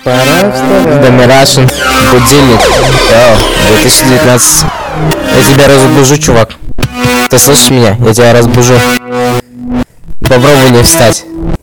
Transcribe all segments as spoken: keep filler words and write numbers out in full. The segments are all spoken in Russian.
Пора вставать. Домирашин, будильник. О, две тысячи девятнадцать. Я тебя разбужу, чувак. Ты слышишь меня? Я тебя разбужу. Попробуй не встать.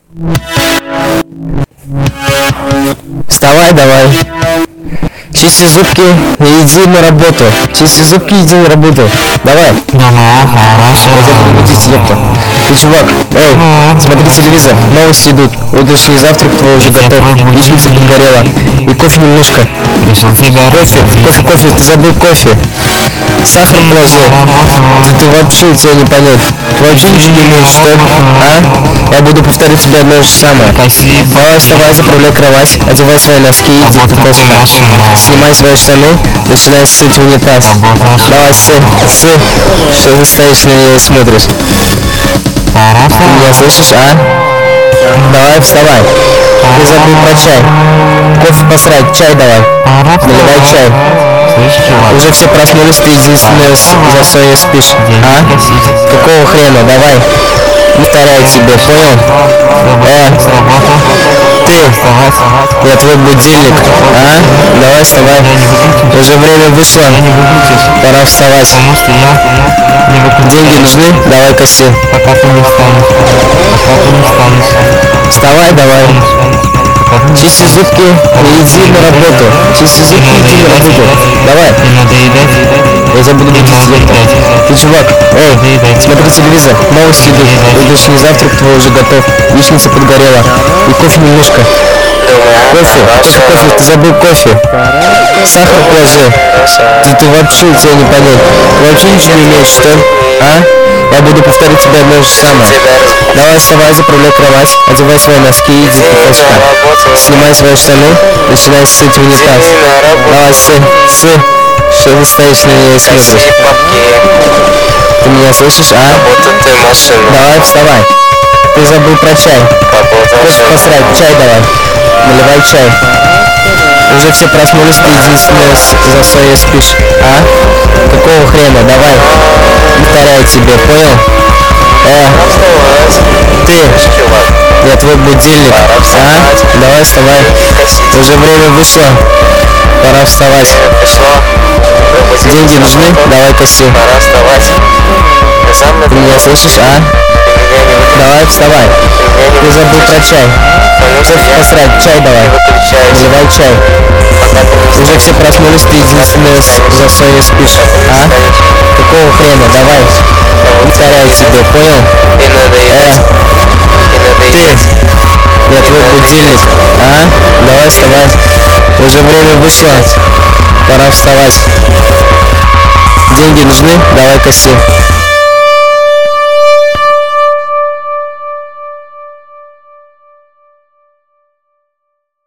Вставай давай. Чисти зубки и иди на работу. Чисти зубки и иди на работу. Давай. Я тебя буду будить, ёпта. Ты, чувак, эй, смотри телевизор, новости идут. Утренний завтрак твой уже готов. Яичница подгорела. И кофе немножко. Кофе, кофе, кофе, ты забыл кофе. Сахар положил. Ты, ты вообще, тебя не понять. Ты вообще ничего не умеешь, что ли? А? Я буду повторить тебе одно же самое. Давай, вставай, заправляй кровать, одевай свои носки и иди в кофе. Снимай свои штаны, начинай ссыть в унитаз. Давай, ссы, ссы. Что ты стоишь на меня и смотришь? Ты меня слышишь, а? Давай, вставай. Ты забыл про чай. Кофе посрать, чай давай. Наливай чай. Уже все проснулись, ты единственная за Соней спишь. А? Какого хрена? Давай. Повторяю тебе, понял? Э, ты, я твой будильник, а? Давай вставай. Уже время вышло. Пора вставать. Деньги нужны? Давай коси. Вставай давай. Чисти зубки и иди на работу. Чисти зубки и иди на работу. Давай. Я тебя буду будить. Ты, чувак, эй, смотри телевизор, новости идут. Утренний завтрак твой уже готов. Яичница подгорела. И кофе немножко. Кофе, кофе, кофе, ты забыл кофе. Сахар положил. Ты, ты вообще, тебя не понять. Ты вообще ничего не умеешь, что ли? А? Я буду повторить тебе одно же самое. Давай, вставай, заправляй кровать, одевай свои носки и иди в кофе. Снимай свои штаны, начинай ссыть в унитаз. Давай, ссы, ссы. Что ты стоишь на меня и смотришь? Ты меня слышишь, а? Давай, вставай. Ты забыл про чай. Кофе посрать, чай давай. Наливай чай. Уже все проснулись, ты единственная за Соней спишь. А? Какого хрена? Давай. Повторяю тебе, понял? Э, ты, я твой будильник. А? Давай вставай. Уже время вышло. Пора вставать. Деньги нужны? Давай коси. Ты меня слышишь, а? Давай, вставай. Ты забыл про чай. Кофе посрать, чай давай. Наливай чай. Уже все проснулись, ты единственная за Соней спишь. А? Какого хрена? Давай. Повторяю тебе, понял? Э, ты, я твой будильник. А? Давай, вставай. Уже время вышло. Пора вставать. Деньги нужны? Давай коси.